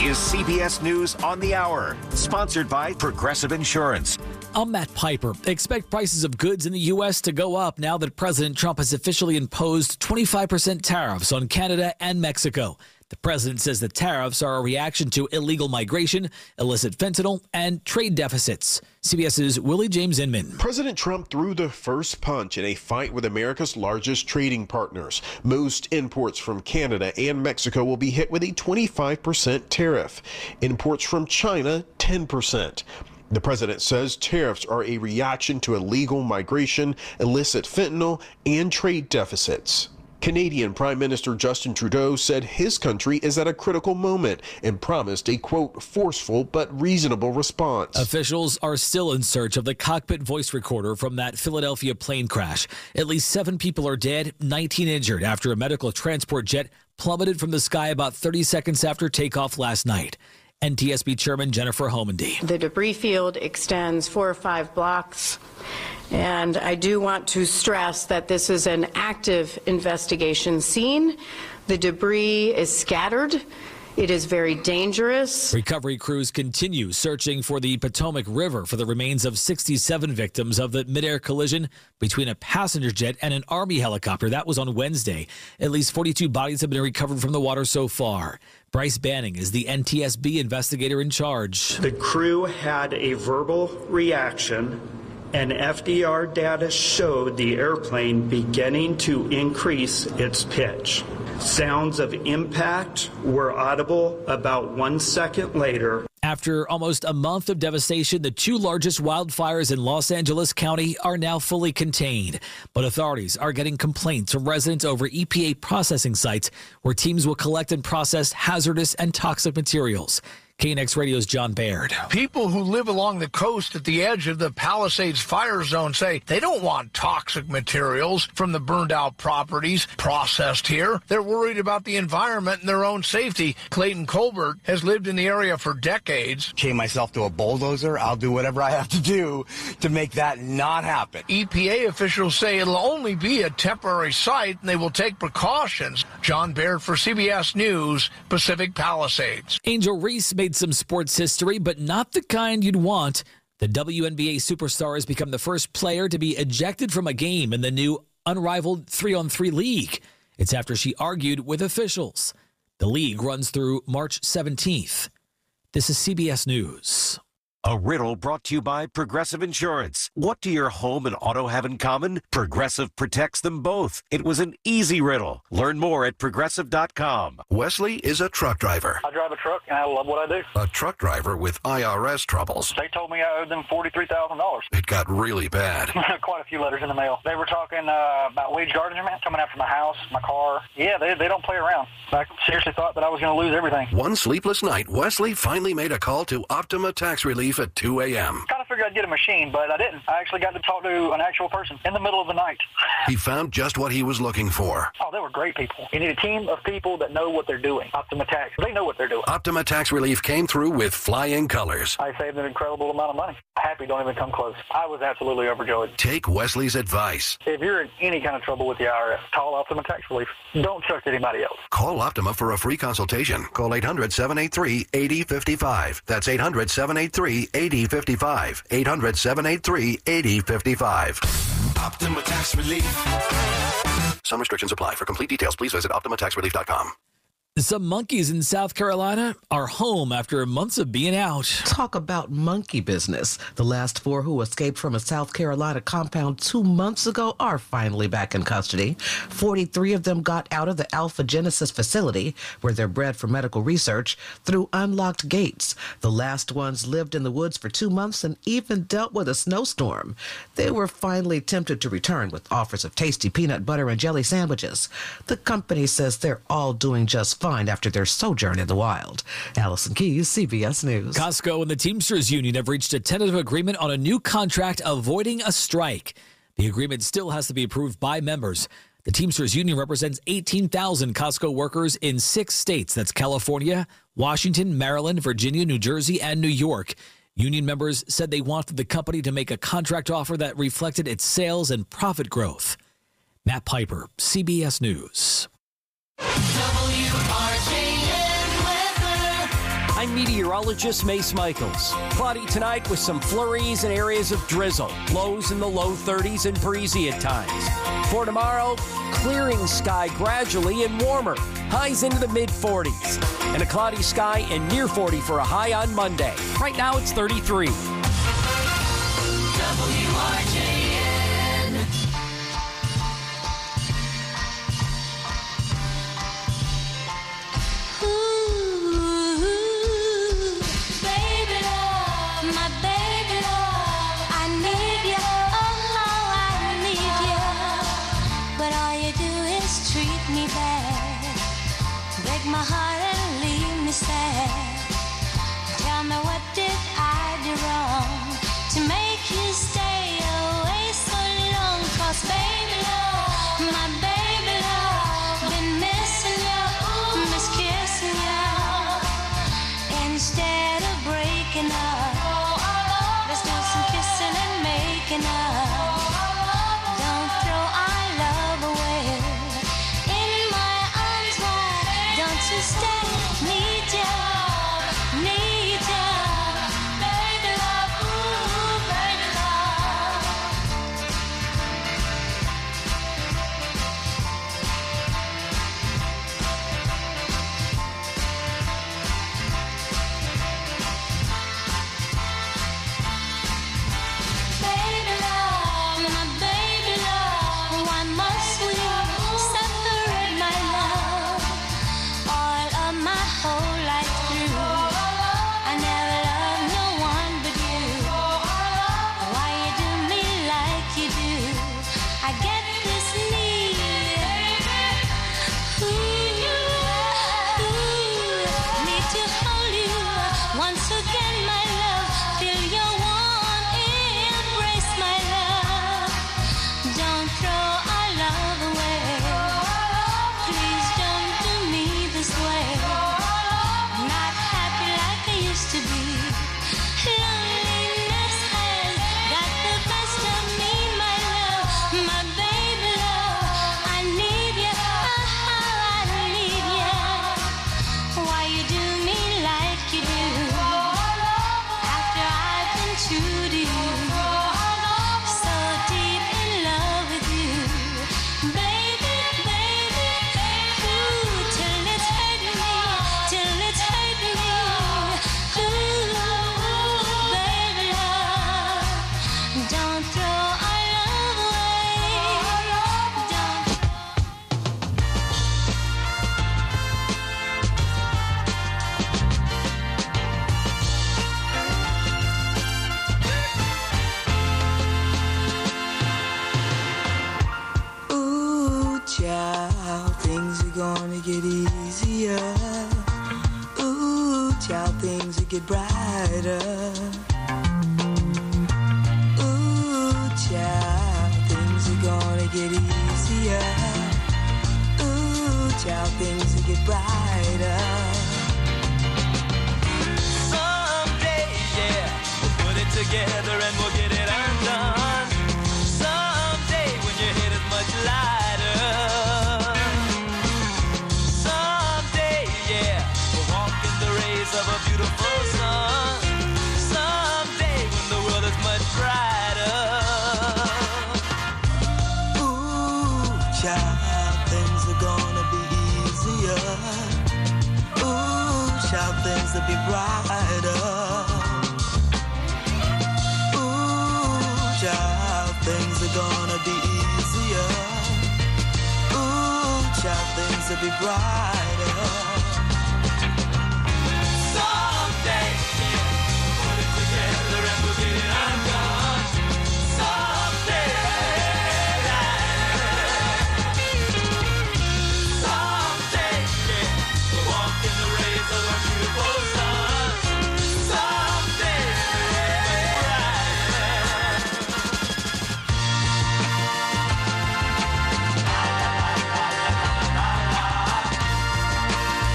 is CBS News on the Hour, sponsored by Progressive Insurance. I'm Matt Piper. Expect prices of goods in the U.S. to go up now that President Trump has officially imposed 25% tariffs on Canada and Mexico. The president says the tariffs are a reaction to illegal migration, illicit fentanyl, and trade deficits. CBS's Willie James Inman. President Trump threw the first punch in a fight with America's largest trading partners. Most imports from Canada and Mexico will be hit with a 25% tariff. Imports from China, 10%. The president says tariffs are a reaction to illegal migration, illicit fentanyl, and trade deficits. Canadian Prime Minister Justin Trudeau said his country is at a critical moment and promised a, quote, forceful but reasonable response. Officials are still in search of the cockpit voice recorder from that Philadelphia plane crash. At least 7 people are dead, 19 injured after a medical transport jet plummeted from the sky about 30 seconds after takeoff last night. NTSB Chairman Jennifer Homendy. The debris field extends 4 or 5 blocks, and I do want to stress that this is an active investigation scene. The debris is scattered. It is very dangerous. Recovery crews continue searching for the Potomac River for the remains of 67 victims of the midair collision between a passenger jet and an Army helicopter. That was on Wednesday. At least 42 bodies have been recovered from the water so far. Bryce Banning is the NTSB investigator in charge. The crew had a verbal reaction, and FDR data showed the airplane beginning to increase its pitch. Sounds of impact were audible about 1 second later. After almost a month of devastation, the 2 largest wildfires in Los Angeles County are now fully contained. But authorities are getting complaints from residents over EPA processing sites where teams will collect and process hazardous and toxic materials. KNX Radio's John Baird. People who live along the coast at the edge of the Palisades fire zone say they don't want toxic materials from the burned out properties processed here. They're worried about the environment and their own safety. Clayton Colbert has lived in the area for decades. Chain myself to a bulldozer. I'll do whatever I have to do to make that not happen. EPA officials say it'll only be a temporary site and they will take precautions. John Baird for CBS News, Pacific Palisades. Angel Reese made some sports history, but not the kind you'd want. The WNBA superstar has become the first player to be ejected from a game in the new unrivaled 3-on-3 league. It's after she argued with officials. The league runs through March 17th. This is CBS News. A riddle brought to you by Progressive Insurance. What do your home and auto have in common? Progressive protects them both. It was an easy riddle. Learn more at Progressive.com. Wesley is a truck driver. I drive a truck, and I love what I do. A truck driver with IRS troubles. They told me I owed them $43,000. It got really bad. Quite a few letters in the mail. They were talking about wage garnishment coming after my house, my car. Yeah, they don't play around. I seriously thought that I was going to lose everything. One sleepless night, Wesley finally made a call to Optima Tax Relief at 2 a.m. Kind of figured I'd get a machine, but I didn't. I actually got to talk to an actual person in the middle of the night. He found just what he was looking for. Oh, they were great people. You need a team of people that know what they're doing. Optima Tax, they know what they're doing. Optima Tax Relief came through with flying colors. I saved an incredible amount of money. Happy don't even come close. I was absolutely overjoyed. Take Wesley's advice. If you're in any kind of trouble with the IRS, call Optima Tax Relief. Don't trust anybody else. Call Optima for a free consultation. Call 800-783-8055. That's 800-783-8055. 800-783-8055. Optima Tax Relief. Some restrictions apply. For complete details, please visit OptimaTaxRelief.com. Some monkeys in South Carolina are home after months of being out. Talk about monkey business. The last 4 who escaped from a South Carolina compound 2 months ago are finally back in custody. 43 of them got out of the Alpha Genesis facility, where they're bred for medical research, through unlocked gates. The last ones lived in the woods for 2 months and even dealt with a snowstorm. They were finally tempted to return with offers of tasty peanut butter and jelly sandwiches. The company says they're all doing just fine after their sojourn in the wild. Allison Keyes, CBS News. Costco and the Teamsters Union have reached a tentative agreement on a new contract avoiding a strike. The agreement still has to be approved by members. The Teamsters Union represents 18,000 Costco workers in 6 states. That's California, Washington, Maryland, Virginia, New Jersey, and New York. Union members said they wanted the company to make a contract offer that reflected its sales and profit growth. Matt Piper, CBS News. WRJN weather. A I'm meteorologist Mace Michaels. Cloudy tonight with some flurries and areas of drizzle. Lows in the low 30s and breezy at times. For tomorrow, clearing sky gradually and warmer. Highs into the mid-40s. And a cloudy sky and near 40 for a high on Monday. Right now it's 33. WRJN. My heart and leave me sad. Tell me, what did I do wrong to make you stay away so long? 'Cause baby love, my baby love, been missing you, miss kissing you. Instead of breaking up, let's do some kissing and making up. Don't throw our love away. To stay, need you, baby love, ooh, baby love. Baby love, my baby love, why must we separate, my love? All of my whole life through, I never loved no one but you. Why you do me like you do? I get this need, need to hold you once again, my love. Feel your warm embrace, my love. Don't throw our love away. Please don't do me this way. Not happy like I used to be. Loneliness has got the best of me, my love. My baby love, I need you, I need you. Why you do me like you do? After I've been true to you, so deep in love with you, baby, baby, ooh, till it's hurt me, till it's hurt me, ooh, baby love, don't throw our love away, don't. Ooh, child, things are gonna get easier. Ooh, child, things will get brighter. Ooh, child, things are gonna get easier. Ooh, child, things will get brighter. Someday, yeah, we'll put it together and we'll get it undone. Someday when your head is much lighter. Someday, yeah, we'll walk in the rays of a beautiful sun. Someday when the world is much brighter. Ooh, child, things are gonna be easier. Ooh, child, things will be brighter. Ooh, child, things are gonna be easier. Ooh, child, things will be brighter. Someday, yeah, we'll put it together and we'll get it undone. Someday, someday, yeah, we'll walk in the rays of a beautiful sun. Someday, brighter.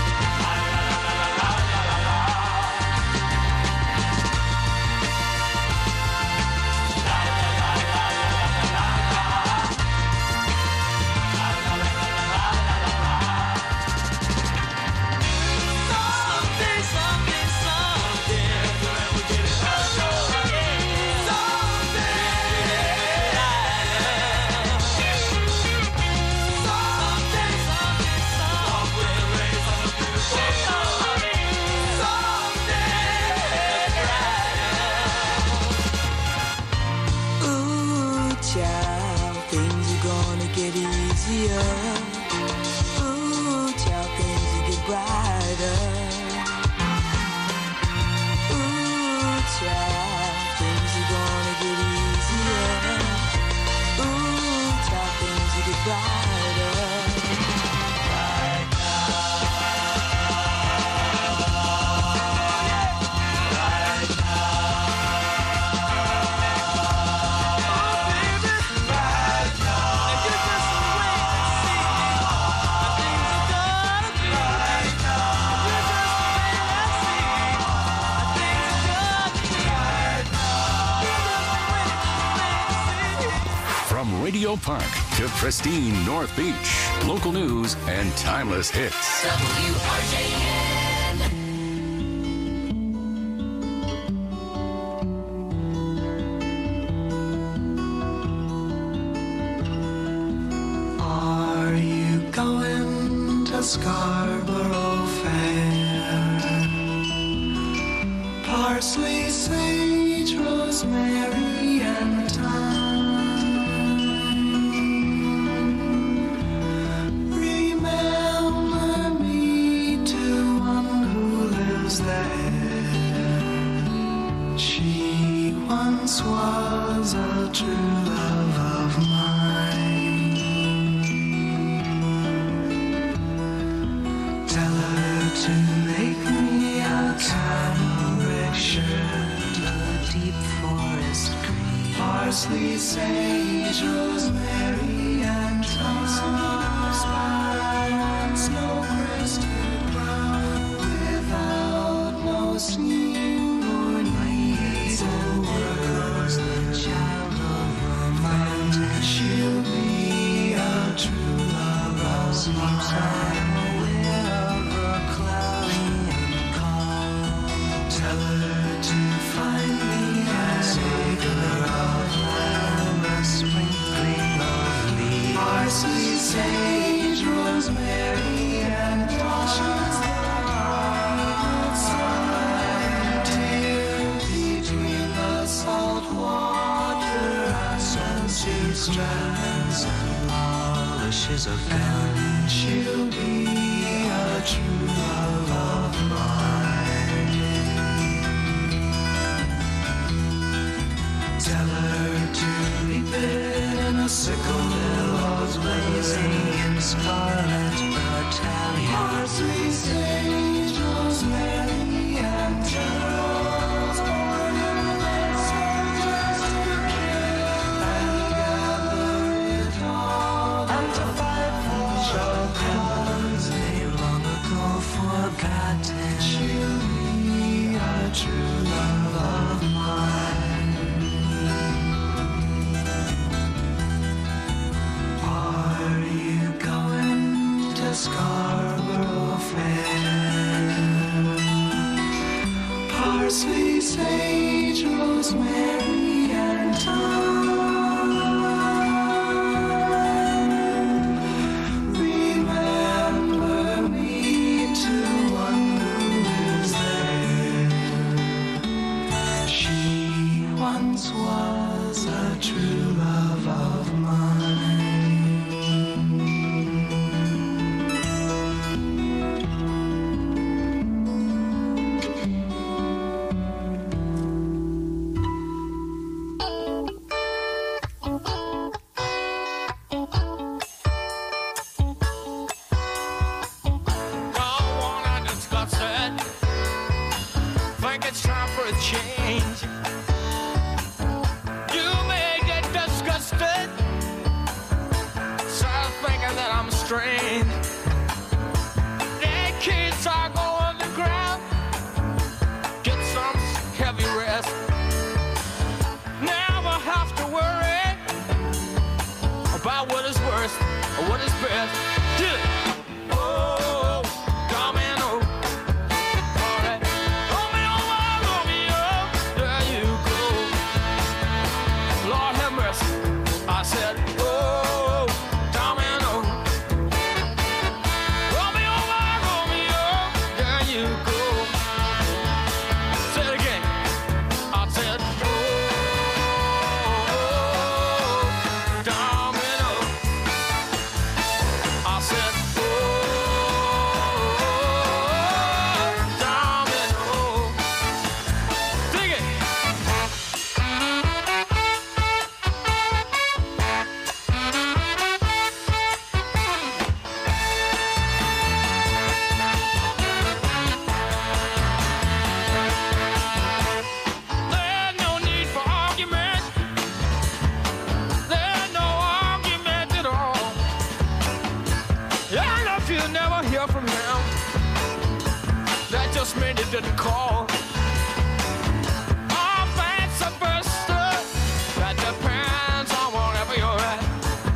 Royal Park to pristine North Beach. Local news and timeless hits. WRJN. Are you going to Scarborough Fair? Parsley, sage, rosemary, and thyme. Remember me to one who lives there. She once was a true love of mine. Tell her to make me a cambric shirt, a deep forest green, parsley, sage, rosemary, and thyme. Snow-crested brown, without no seam or needs or workers, the child of a mountain. She'll be a true love of mine. Tell her to find me an acre of land, a sprinkling of leaves, parsley, sage, rosemary, and thyme. Between the salt water and she strands and polishes a gun, she'll be a true love of mine. Tell her to reap it in a sickle, billows blazing in scarlet battalion. Parsley, sage, rosemary, and geraniums, ornaments, soldiers to kill, and gather it all, and to fight for the cause they long ago forgotten. She'll be a true love of mine. Are you going to Scarborough Fair? Parsley, sage, rosemary, and thyme. Remember me to one who lives there. She once was a true love of mine. Don't wanna discuss it. Think it's time for a change. You may get disgusted, start thinking that I'm strange. Their kids are going to ground. Get some heavy rest. Never have to worry about what is worst or what is best. Yeah. Oh, Domino. All right. Romeo, Romeo, there you go. Lord have mercy. I said, oh, Domino. Romeo, Romeo, there you go. Say it again. I said, oh, Domino. I said, oh, Domino. Dig it. There's no need for argument. There's no argument at all. And if you never hear from him, that just means he didn't call. All vice versa, that depends on whatever you're at.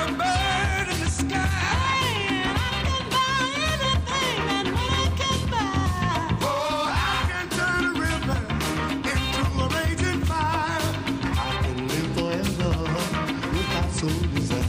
a bird in the sky. Hey, and I can buy anything that money can buy. Oh, I can turn a river into a raging fire. I can live forever without soul desire.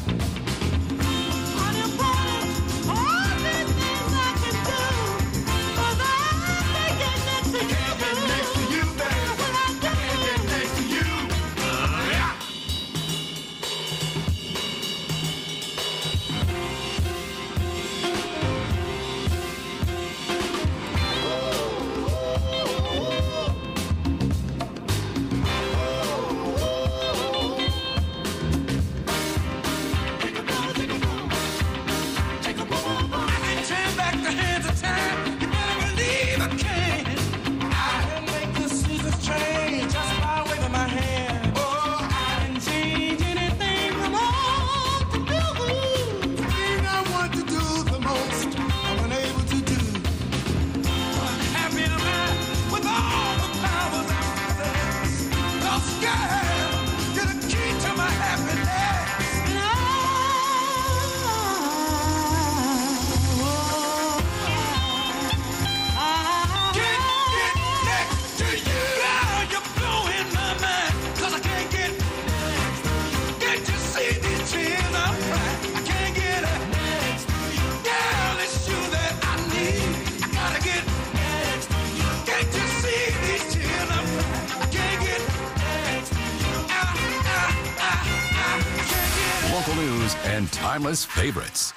And timeless favorites.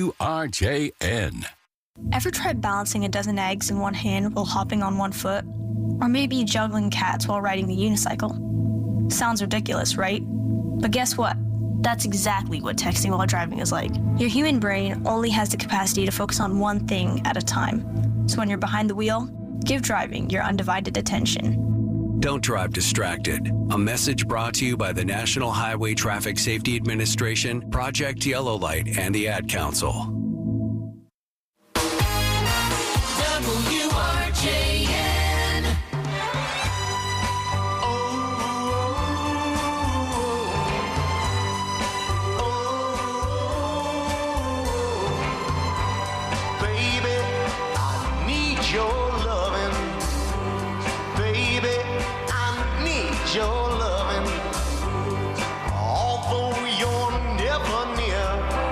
WRJN. Ever tried balancing a dozen eggs in one hand while hopping on one foot? Or maybe juggling cats while riding the unicycle? Sounds ridiculous, right? But guess what? That's exactly what texting while driving is like. Your human brain only has the capacity to focus on one thing at a time. So when you're behind the wheel, give driving your undivided attention. Don't drive distracted. A message brought to you by the National Highway Traffic Safety Administration, Project Yellow Light, and the Ad Council. WRJN. Baby, I need your loving. Baby, I need your loving. Although you're never near,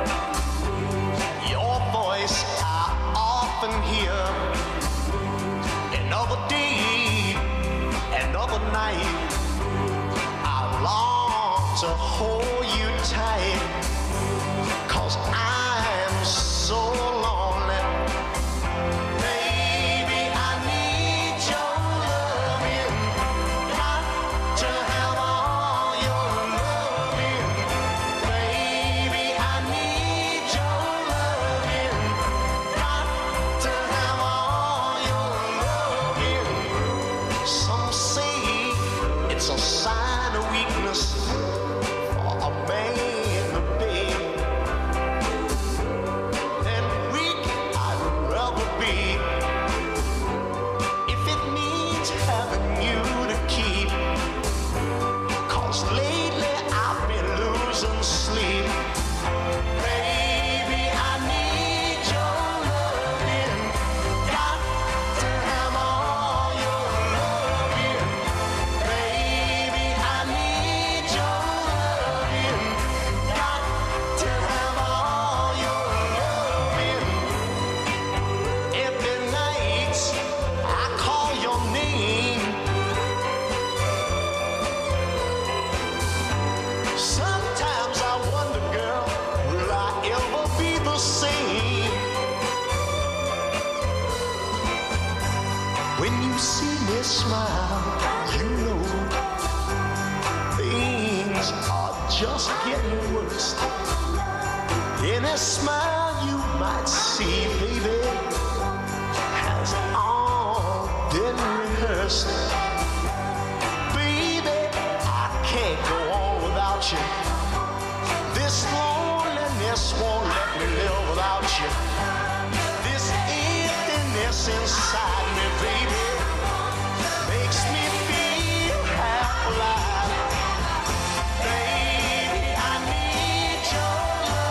your voice I often hear. Another day, another night, I long to hold you tight. 'Cause I'm so lonely. Baby, I need your loving. Got to have all your loving. Baby, I need your loving. Got to have all your loving. Some say it's a sign of weakness for a man to beg. And weak I'd rather be if it means having you to keep. 'Cause lately I've been losing sleep. Baby, I need your loving. Got to have all your loving. Baby, I need your loving. Got to have all your loving. Every night I call your name. Sometimes I wonder, girl, will I ever be the same? When you see me smile, you know things are just getting worse. Any smile you might see, baby, has all been rehearsed. Baby, I can't go on without you. This loneliness won't let me live without you. This emptiness inside me, baby, makes me feel half alive. Baby, I need your love.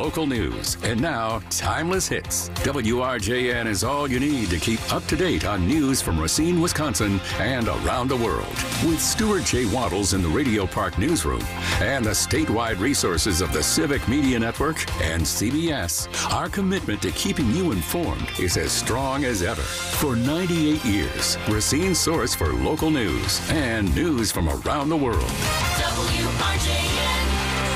local news. And now, Timeless Hits. WRJN is all you need to keep up to date on news from Racine, Wisconsin, and around the world. With Stuart J. Waddles in the Radio Park Newsroom and the statewide resources of the Civic Media Network and CBS, our commitment to keeping you informed is as strong as ever. For 98 years, Racine's source for local news and news from around the world. WRJN.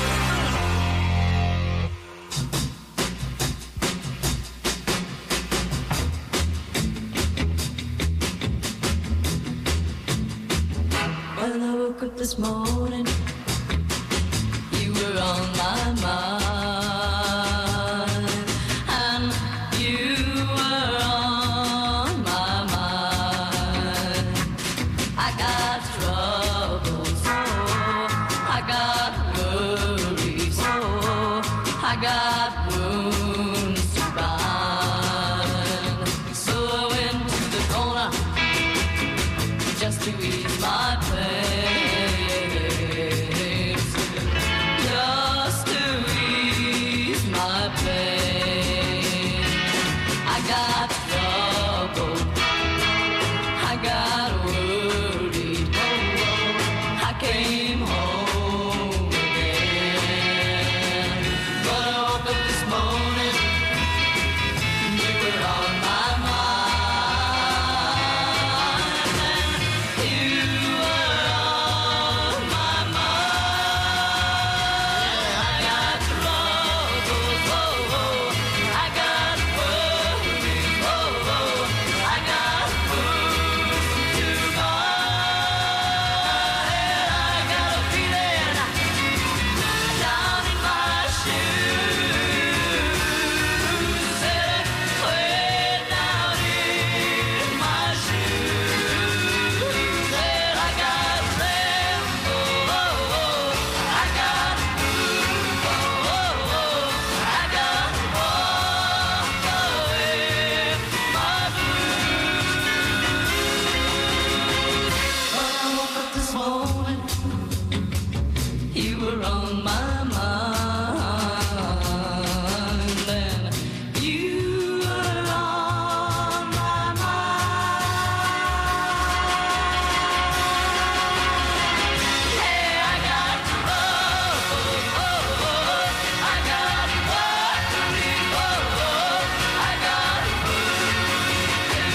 When I woke up this morning, you were on my mind, and you were on my mind. I got troubles, oh, I got worries, oh, I got wounds to bind. So I went to the corner just to ease my pain, just to ease my pain. I got trouble, I got worried, oh, I came home again. But I woke up this morning, you were on my mind, and you were on my mind. I got troubles, oh, I got worries, oh, I got wounds to bind. I got a feeling down in my shoes, way down in my shoes. I got tremble, oh, I got move, oh, I got walk away my blues. When I woke up this morning, you were on my mind, and you were on my mind. Hey, I got troubles, oh, I got worries, oh, I got wounds to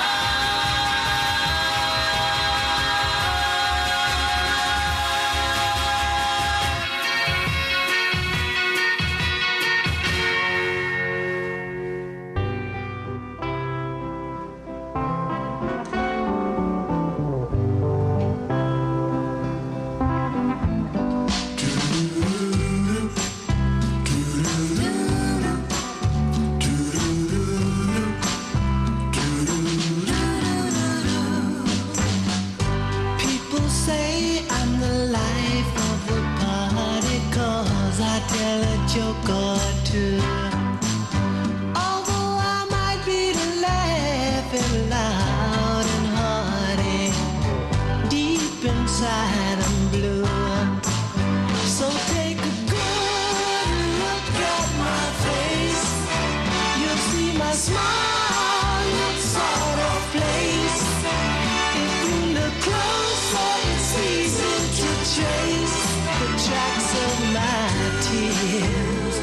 People say I'm the life of the party 'cause I tell a joke or two. Although I might be laughing loud and hearty, deep inside I'm blue. So take a good look at my face. You'll see my smile looks sort of place. If you look closer, it's easy to trace the tracks of my tears.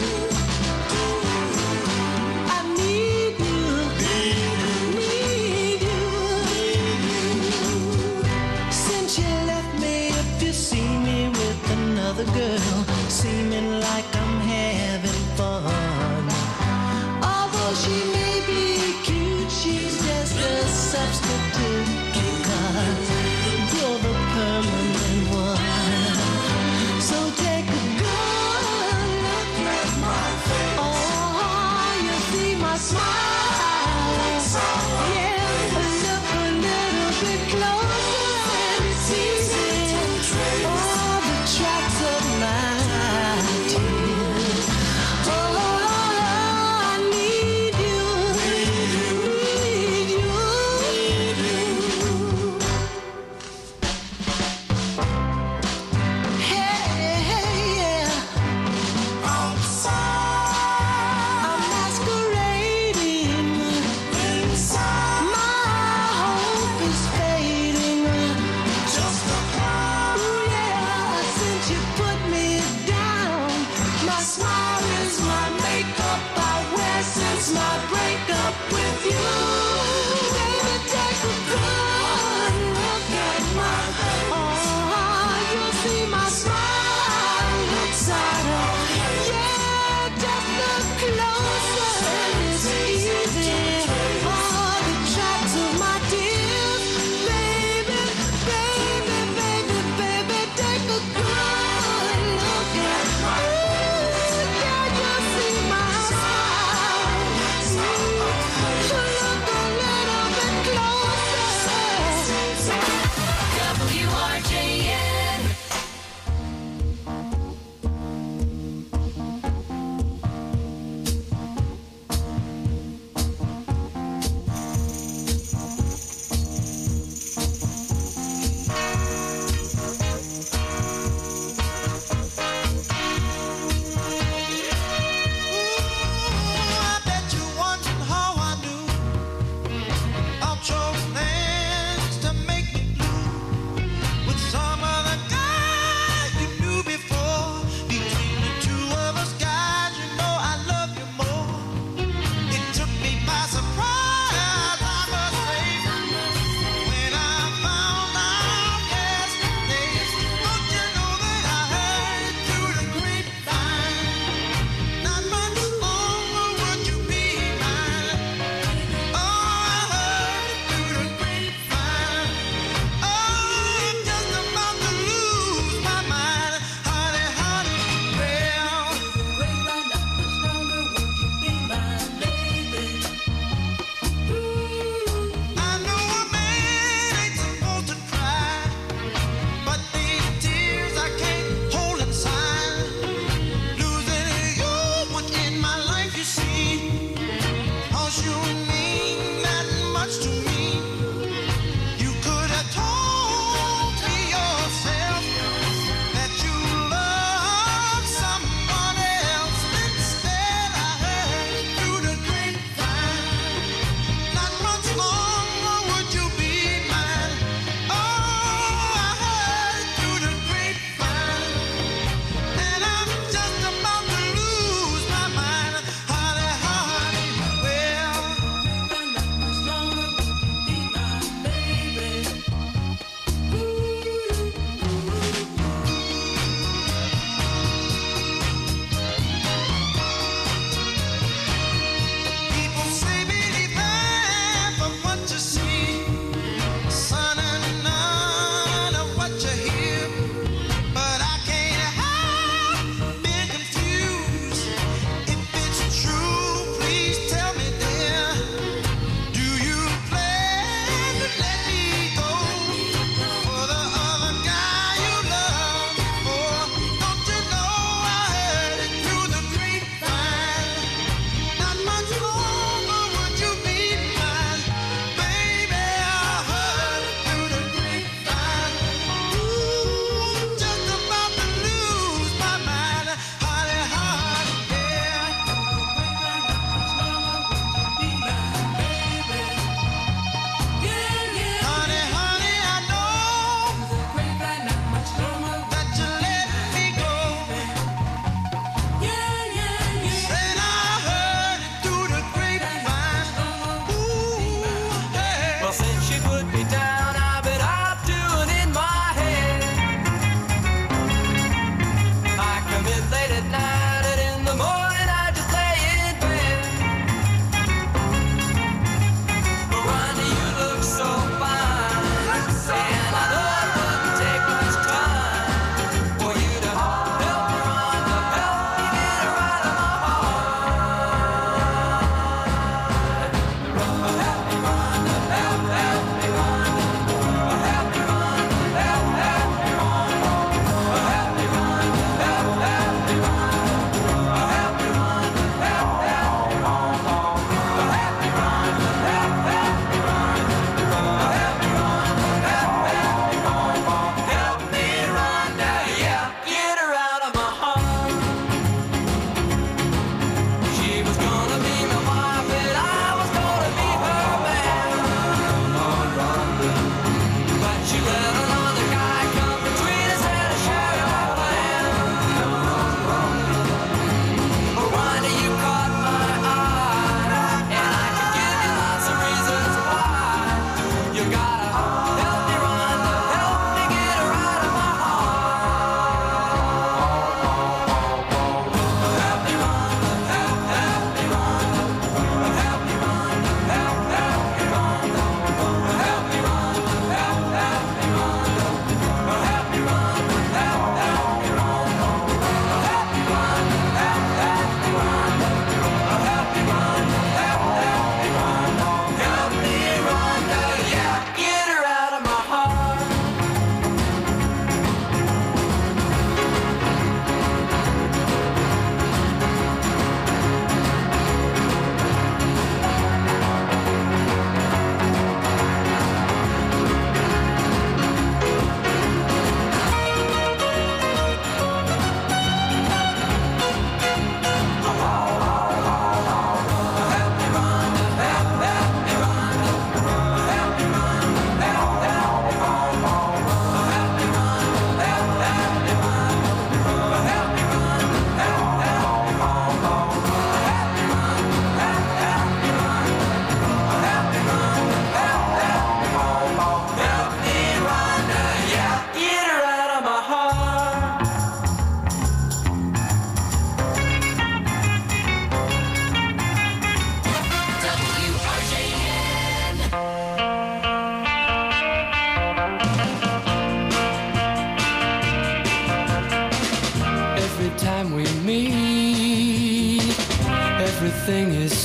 I need you, need you. Since you left me, if you see me with another girl, seeming like I'm having fun. Although she may be cute, she's just a substitute, because you're the permanent one. So take a good look at my face. Oh, you see my smile. Yeah, look a little bit closer and it's easy. All the tracks of my tears. Oh, I need you, need you.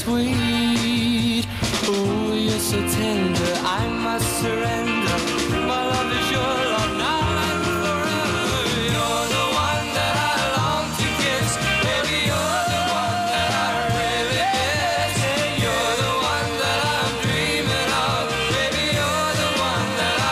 sweet. Oh, you're so tender, I must surrender. My love is your love now and forever. You're the one that I long to kiss. Baby, you're the one that I really miss. You're the one that I'm dreaming of. Baby, you're the one that I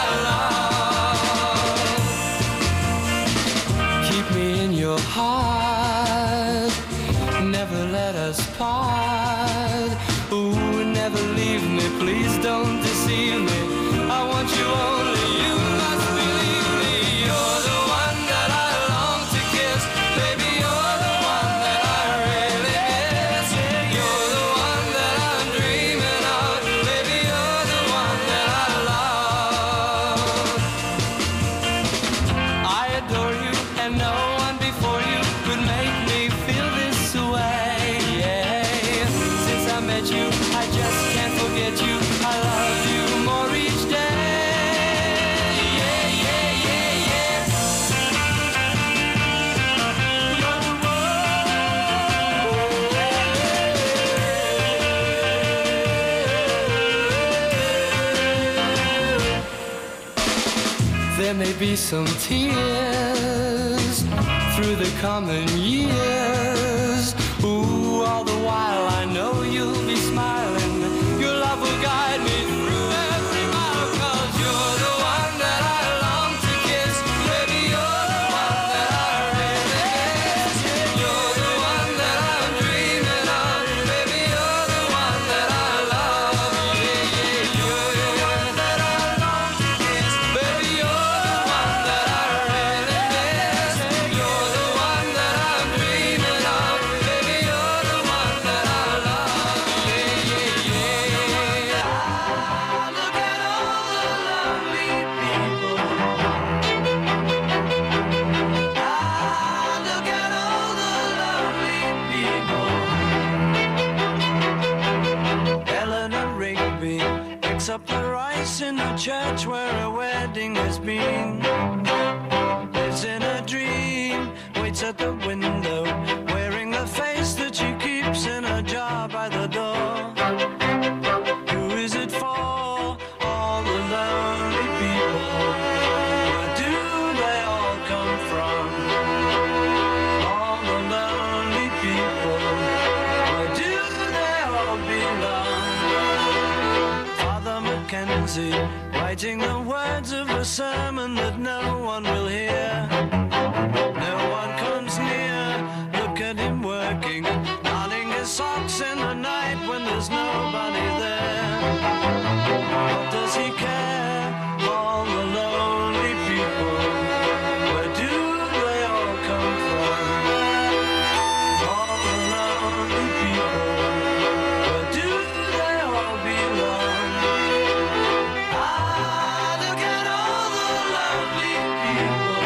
love. Keep me in your heart. Never let us part. Ooh, never leave me. Please don't deceive me. I want you only. You must believe me. You're the one that I long to kiss. Baby, you're the one that I really miss. You're the one that I'm dreaming of. Baby, you're the one that I love. I adore you, and no one before you could make me feel this way. Yeah. Since I met you, I just can't forget you. I love you more each day. Yeah, yeah, yeah, yeah. You're the one. There may be some tears through the coming years. Ooh, all the while I know you'll be smiling. Your love will guide me through every mile. 'Cause you're the one that I long to kiss. Baby, you're the one that I really miss. You're the one that I'm dreaming of. Baby, you're the one that I love. Yeah, yeah, you're the one that I long to kiss. Baby, you're the one that I really miss. You're the one that I'm dreaming of. Baby, you're the one that I love. Yeah, yeah, yeah. Look at all the lovely people. Look at all the lovely people. Eleanor Rigby picks up the rice in the church where a wedding has been. Lives in a dream, waits at the window, wearing the face that she keeps in a jar by the door. Who is it for? All the lonely people. Where do they all come from? All the lonely people. Where do they all belong? Father Mackenzie, writing the words of a sermon that no one will hear. No one comes near. Look at him working, darning his socks in the night when there's nobody there. What does he care? All the lonely people. Where do they all come from? All the lonely people. Where do they all belong? Look at all the lovely people.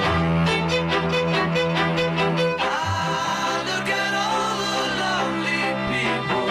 Look at all the lovely people.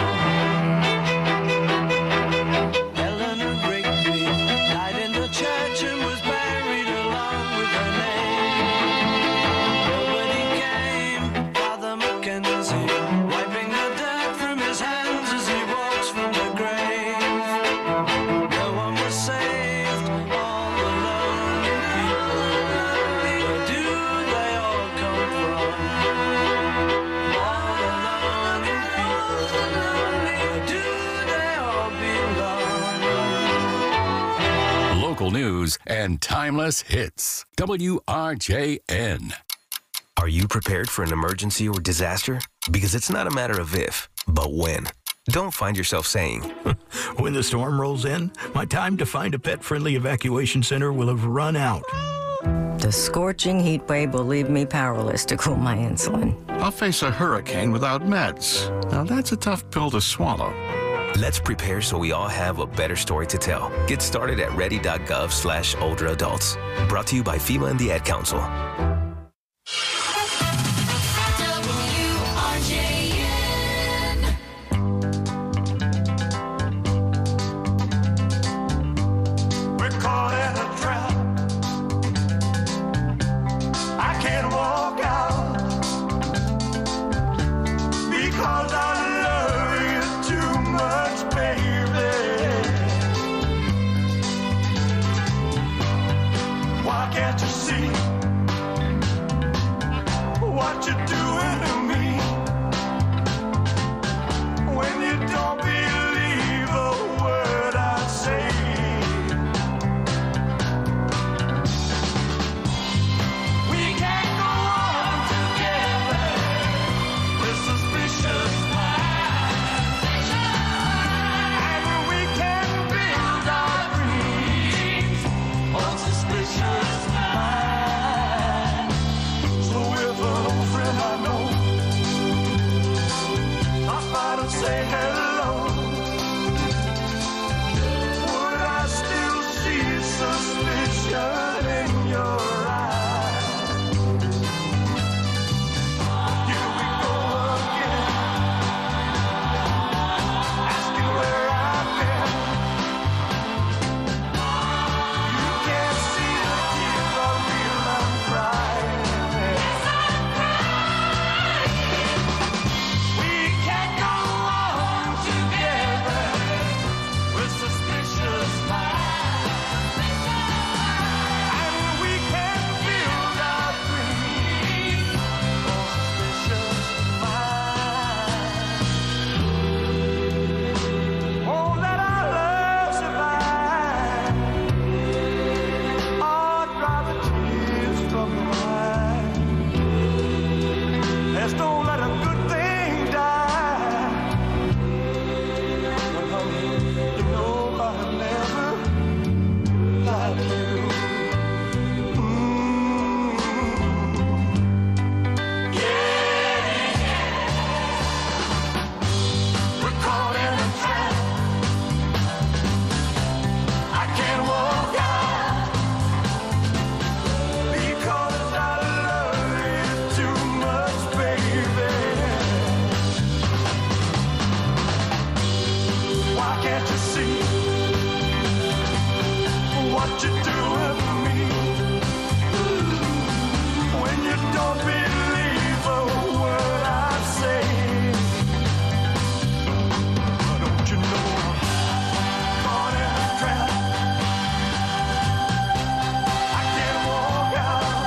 Eleanor Rigby died in the church and was buried along with her name. Nobody came. Father Mackenzie wiping the dirt from his hands as he walks from the grave. No one was saved. All the lonely people. Where do they all come from? All the lonely people. Where do they all belong? Local news and timeless hits. WRJN. Are you prepared for an emergency or disaster? Because it's not a matter of if, but when. Don't find yourself saying, When the storm rolls in, my time to find a pet-friendly evacuation center will have run out. The scorching heat wave will leave me powerless to cool my insulin. I'll face a hurricane without meds. Now that's a tough pill to swallow. Let's prepare so we all have a better story to tell. Get started at ready.gov/older adults. Brought to you by FEMA and the Ad Council. We're caught in a trap. I can't walk out because I love you too what you're doing for me. When you don't believe a word I say, don't you know I'm caught in a trap? I can't walk out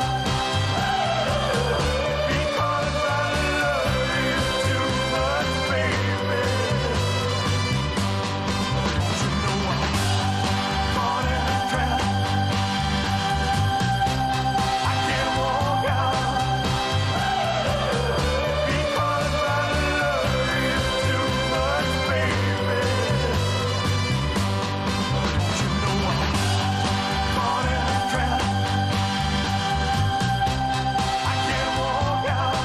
because I love you too much, baby. Don't you know I'm caught in a trap? I can't walk out because I love you too much, baby. Don't you know I'm caught in a trap? I can't walk out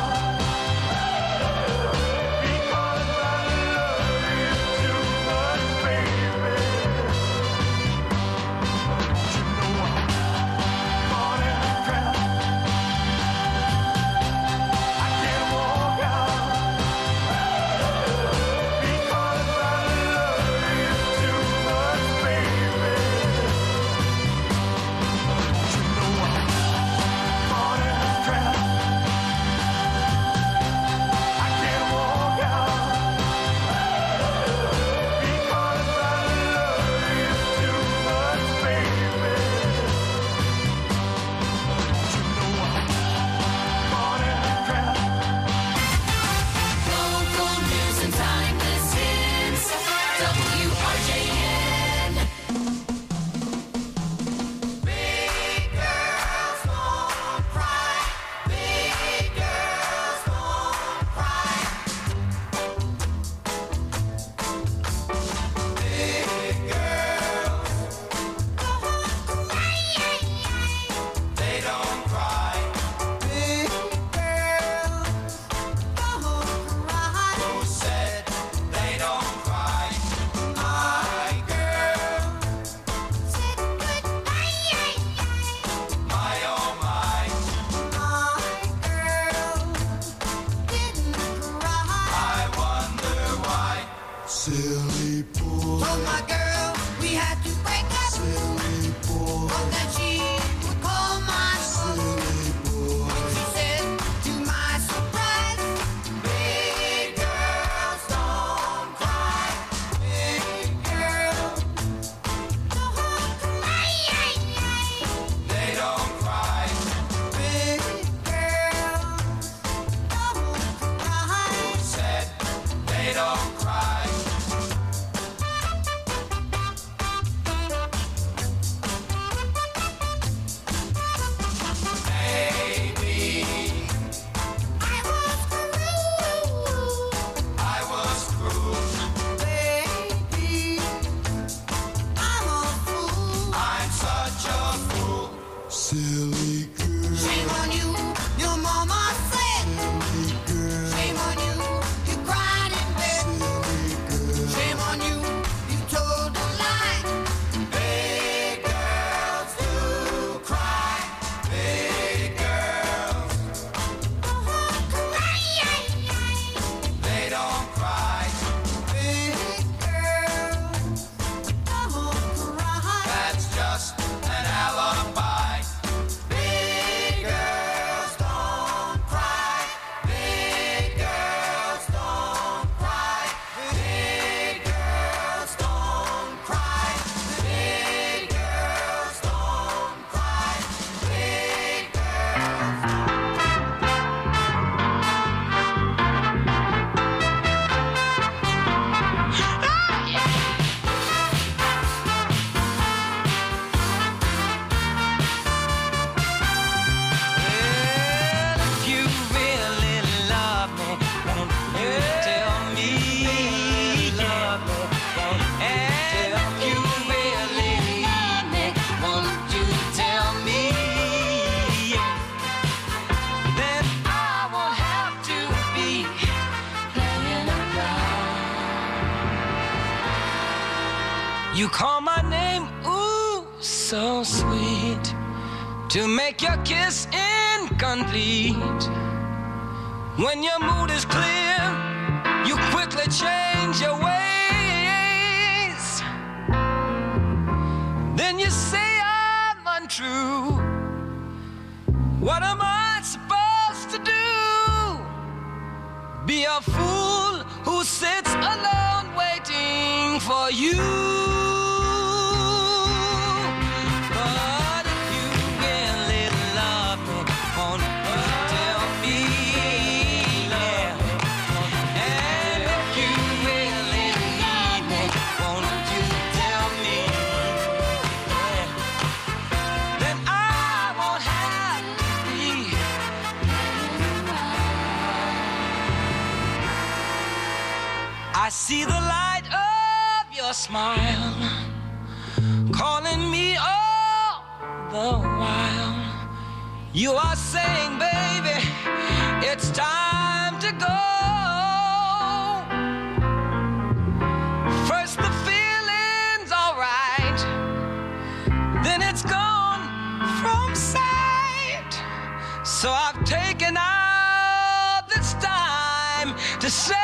because I love you too much, baby. Don't you know I'm caught in a trap? I can't walk out because I love you too much, baby. Don't you know I'm caught in a trap? I can't walk out because I love you too much, baby. Don't you know I'm caught in a trap? Local news and timeless hits. WRJN. Big girls won't cry. Big girls won't cry. Big girls, they don't cry. Big girls don't cry. Who said they don't cry? My girl said goodbye. My oh my. My girl didn't cry. I wonder why. Silly boy. Told my girl we had to break up. Silly boy. But that she would call my silly boy. When she said, to my surprise, big girls don't cry. Big girls don't cry. They don't cry. Big girls don't cry. Who said they don't cry? Maybe I was cruel. Baby, I'm a fool. I'm such a fool. Silly girl. Shame on you, your mama said. Silly girl. Shame on you, you cried in bed. Silly girl. Shame on you, you told a lie. Big girls do cry. Big girls don't cry. They don't cry. Big girls don't cry. That's just an alibi. Big girls don't cry. Big girls don't cry. Big girls don't cry. Big girls don't cry. Big Well, if you really love me, won't you tell me? And if you really love me, won't you tell me? Then I won't have to be playing around. You call my name, ooh, so sweet, to make your kiss incomplete. When your mood is clear, you quickly change your ways. Then you say I true. What am I supposed to do? Be a fool who sits alone waiting for you. But if you really love me, won't you tell me? Yeah. And if you really need me, won't you tell me? Yeah. Then I won't have to be. I see the light of your smile calling me all the while. You are saying, baby, it's time to go. First the feeling's alright, then it's gone from sight. So I've taken out this time to say,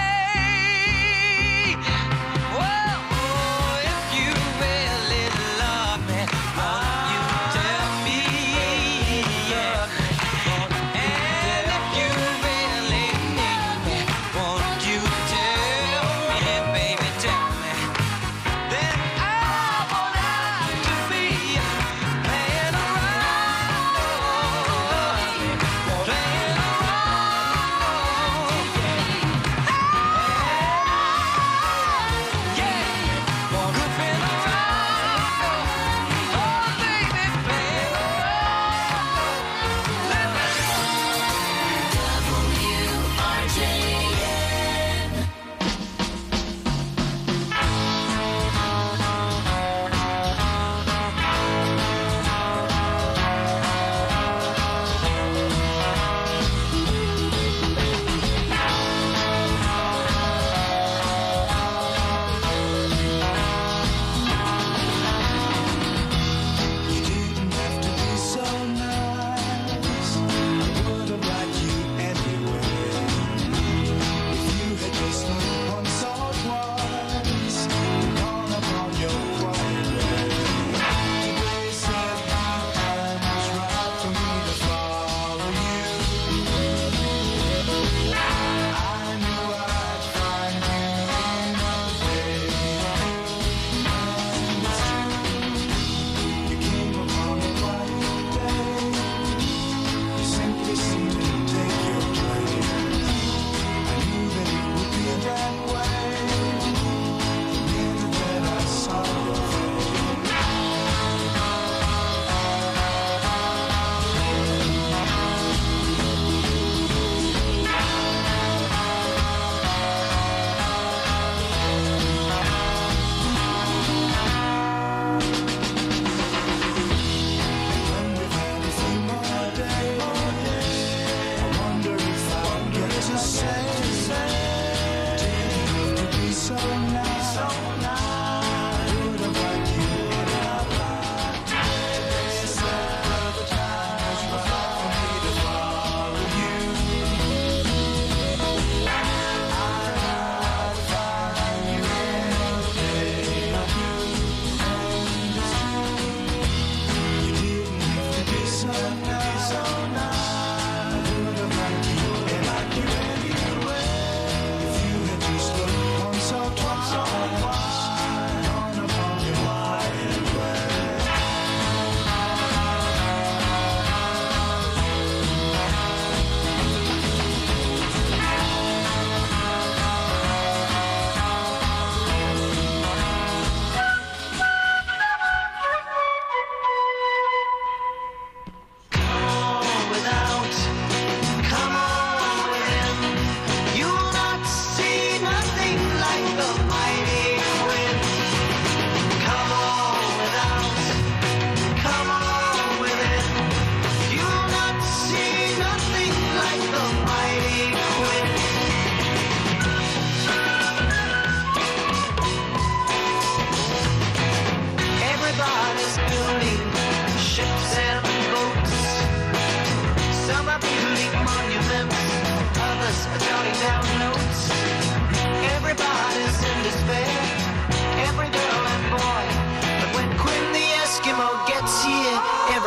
well, if you really love me, won't you tell me? Yeah. And if you really need me, won't you tell me, baby, tell me? Then I won't have to be playing around, playing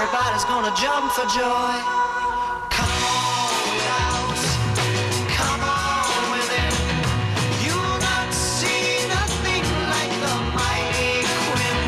everybody's gonna jump for joy. Come on without, come on within. You'll not see nothing like the mighty Quinn.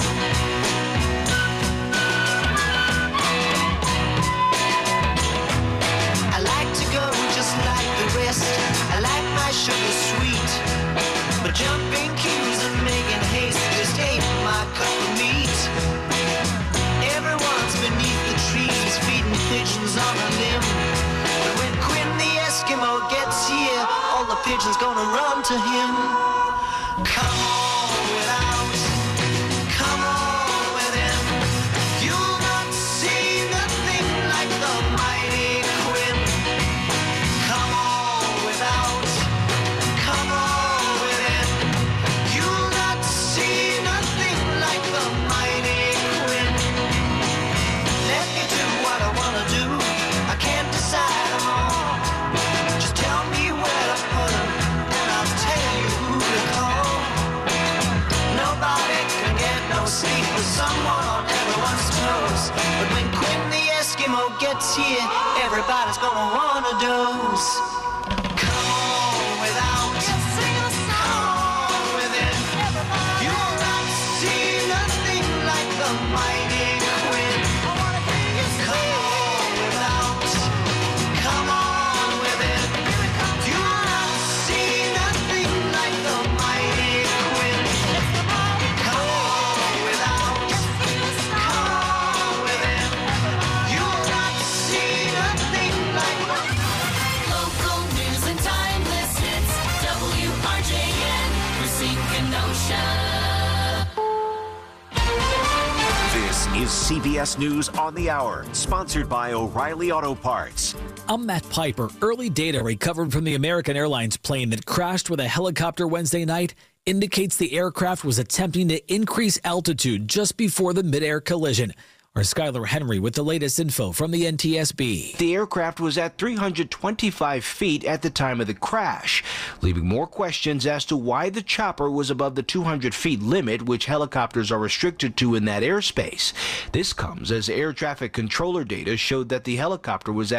I like to go just like the rest. I like my sugar sweet, but jumping cues and making haste just ain't my cup of meat. Everyone's beneath the trees feeding pigeons on a limb, but when Quinn the Eskimo gets here, all the pigeons gonna run to him. Come on without, come on within. You'll not see nothing like the mighty Quinn. Come on without, come on within. You'll not see nothing like the mighty Quinn. Let me do what I wanna do. I can't decide them all. Just tell me where to put them, and I'll tell you who to call. Nobody can get no sleep with someone on everyone's toes. But when Quinn the Eskimo gets here, everybody's gonna wanna doze. Come on without, come on within. You'll not see nothing like the mighty Quinn. Come on without, come on within. You'll not see nothing like the mighty Quinn. Come on without, come on within. You'll not see nothing like the Local news and timeless hits. WRJN, Racine Kenosha. This is CBS News on the Hour, sponsored by O'Reilly Auto Parts. I'm Matt Piper. Early data recovered from the American Airlines plane that crashed with a helicopter Wednesday night indicates the aircraft was attempting to increase altitude just before the mid-air collision. Our Skylar Henry with the latest info from the NTSB. The aircraft was at 325 feet at the time of the crash, leaving more questions as to why the chopper was above the 200 feet limit, which helicopters are restricted to in that airspace. This comes as air traffic controller data showed that the helicopter was at